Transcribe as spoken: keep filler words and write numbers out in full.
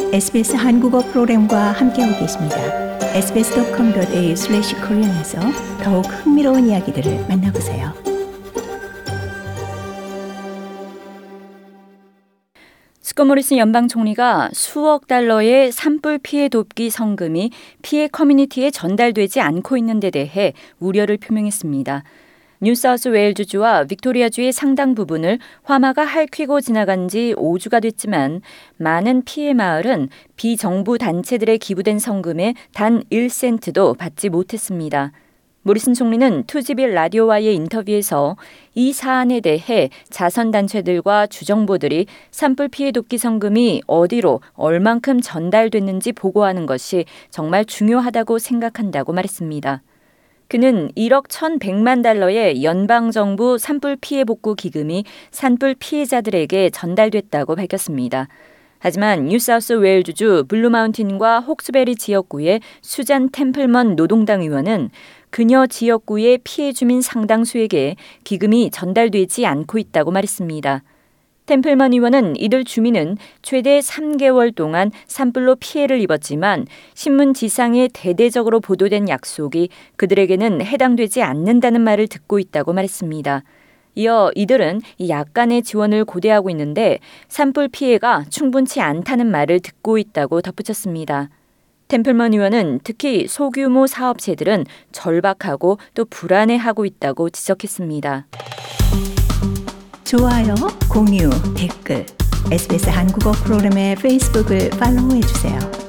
에스비에스 한국어 프로그램과 함께하고 계십니다. 에스비에스 닷컴 닷 에이유 슬래시 코리안에서 더욱 흥미로운 이야기들을 만나보세요. 스콧 모리슨 연방 총리가 수억 달러의 산불 피해 돕기 성금이 피해 커뮤니티에 전달되지 않고 있는 데 대해 우려를 표명했습니다. 뉴사우스웨일즈주와 빅토리아주의 상당 부분을 화마가 핥히고 지나간 지 오 주가 됐지만 많은 피해 마을은 비정부 단체들에 기부된 성금의 단 일 센트도 받지 못했습니다. 모리슨 총리는 투지빌 라디오와의 인터뷰에서 이 사안에 대해 자선단체들과 주정부들이 산불 피해 돕기 성금이 어디로 얼만큼 전달됐는지 보고하는 것이 정말 중요하다고 생각한다고 말했습니다. 그는 일억 천백만 달러의 연방정부 산불 피해 복구 기금이 산불 피해자들에게 전달됐다고 밝혔습니다. 하지만 뉴사우스웨일즈주 블루마운틴과 혹스베리 지역구의 수잔 템플먼 노동당 의원은 그녀 지역구의 피해 주민 상당수에게 기금이 전달되지 않고 있다고 말했습니다. 템플먼 의원은 이들 주민은 최대 삼 개월 동안 산불로 피해를 입었지만 신문 지상에 대대적으로 보도된 약속이 그들에게는 해당되지 않는다는 말을 듣고 있다고 말했습니다. 이어 이들은 약간의 지원을 고대하고 있는데 산불 피해가 충분치 않다는 말을 듣고 있다고 덧붙였습니다. 템플먼 의원은 특히 소규모 사업체들은 절박하고 또 불안해하고 있다고 지적했습니다. 좋아요, 공유, 댓글, 에스비에스 한국어 프로그램의 페이스북을 팔로우해주세요.